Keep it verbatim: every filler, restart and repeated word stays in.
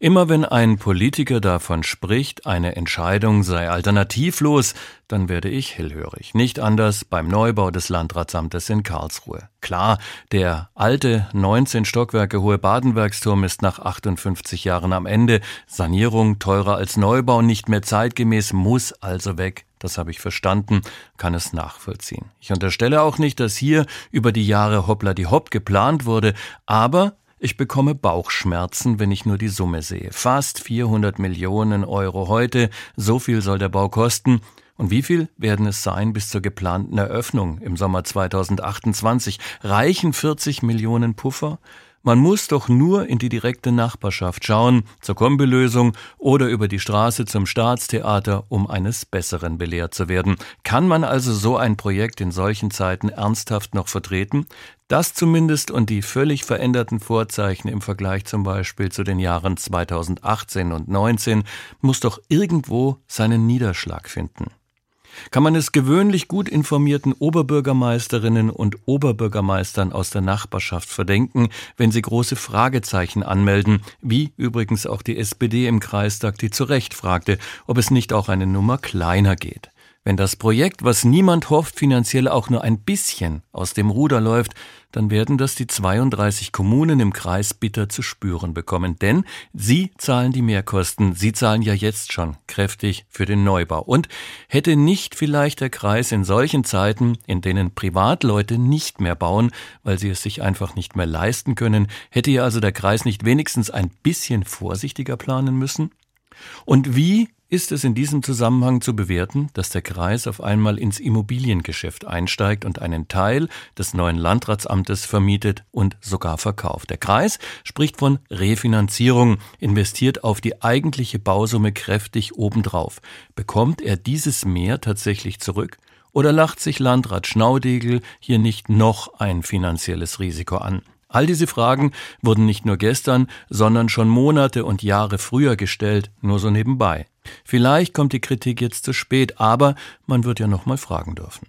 Immer wenn ein Politiker davon spricht, eine Entscheidung sei alternativlos, dann werde ich hellhörig. Nicht anders beim Neubau des Landratsamtes in Karlsruhe. Klar, der alte, neunzehn Stockwerke hohe Badenwerksturm ist nach achtundfünfzig Jahren am Ende. Sanierung teurer als Neubau, nicht mehr zeitgemäß, muss also weg. Das habe ich verstanden, kann es nachvollziehen. Ich unterstelle auch nicht, dass hier über die Jahre hoppla-die-hopp geplant wurde, aber ich bekomme Bauchschmerzen, wenn ich nur die Summe sehe. Fast vierhundert Millionen Euro heute, so viel soll der Bau kosten. Und wie viel werden es sein bis zur geplanten Eröffnung im Sommer zweitausendachtundzwanzig? Reichen vierzig Millionen Puffer? Man muss doch nur in die direkte Nachbarschaft schauen, zur Kombilösung oder über die Straße zum Staatstheater, um eines Besseren belehrt zu werden. Kann man also so ein Projekt in solchen Zeiten ernsthaft noch vertreten? Das zumindest und die völlig veränderten Vorzeichen im Vergleich zum Beispiel zu den Jahren zweitausendachtzehn und neunzehn muss doch irgendwo seinen Niederschlag finden. Kann man es gewöhnlich gut informierten Oberbürgermeisterinnen und Oberbürgermeistern aus der Nachbarschaft verdenken, wenn sie große Fragezeichen anmelden, wie übrigens auch die S P D im Kreistag, die zu Recht fragte, ob es nicht auch eine Nummer kleiner geht. Wenn das Projekt, was niemand hofft, finanziell auch nur ein bisschen aus dem Ruder läuft, dann werden das die zweiunddreißig Kommunen im Kreis bitter zu spüren bekommen. Denn sie zahlen die Mehrkosten. Sie zahlen ja jetzt schon kräftig für den Neubau. Und hätte nicht vielleicht der Kreis in solchen Zeiten, in denen Privatleute nicht mehr bauen, weil sie es sich einfach nicht mehr leisten können, hätte ja also der Kreis nicht wenigstens ein bisschen vorsichtiger planen müssen? Und wie ist es in diesem Zusammenhang zu bewerten, dass der Kreis auf einmal ins Immobiliengeschäft einsteigt und einen Teil des neuen Landratsamtes vermietet und sogar verkauft? Der Kreis spricht von Refinanzierung, investiert auf die eigentliche Bausumme kräftig obendrauf. Bekommt er dieses Mehr tatsächlich zurück? Oder lacht sich Landrat Schnaudegel hier nicht noch ein finanzielles Risiko an? All diese Fragen wurden nicht nur gestern, sondern schon Monate und Jahre früher gestellt, nur so nebenbei. Vielleicht kommt die Kritik jetzt zu spät, aber man wird ja noch mal fragen dürfen.